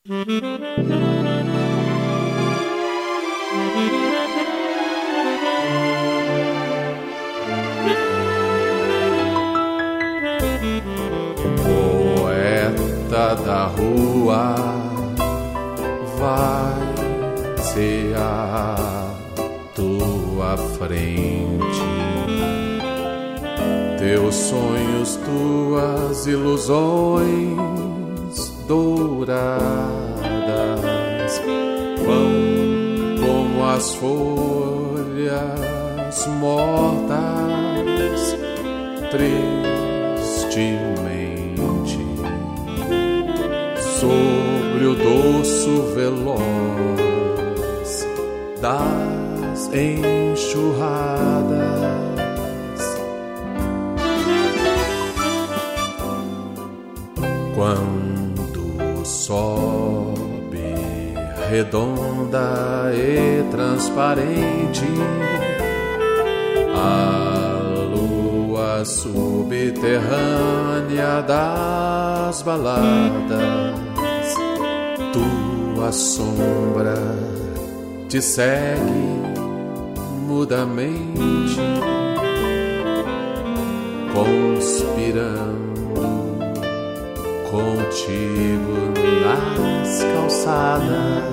Poeta da rua, vai-se à tua frente. Teus sonhos, tuas ilusões douradas vão como as folhas mortas tristemente sobre o dorso veloz das enxurradas. Quando sobe redonda e transparente a lua subterrânea das baladas, tua sombra te segue mudamente, conspirando contigo nas calçadas.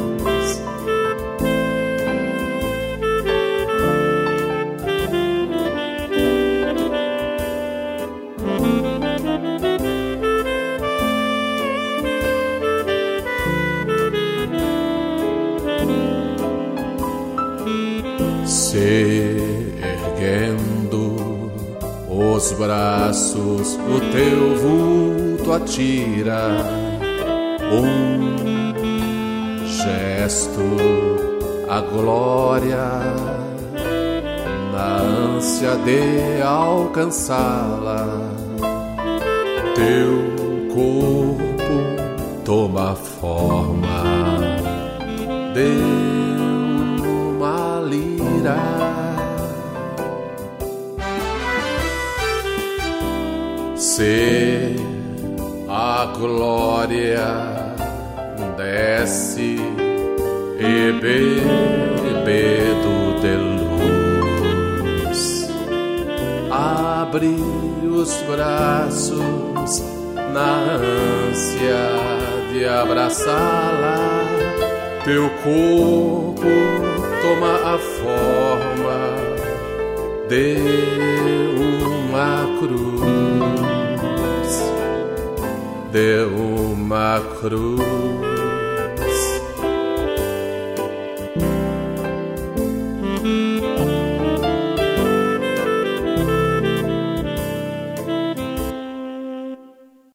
Se erguendo os braços, o teu vulto atira gesto à glória na ânsia de alcançá-la. Teu corpo toma forma de uma lira. Se a glória desce e bebedo de luz, abre os braços na ânsia de abraçá-la. Teu corpo toma a forma de uma cruz, de uma cruz.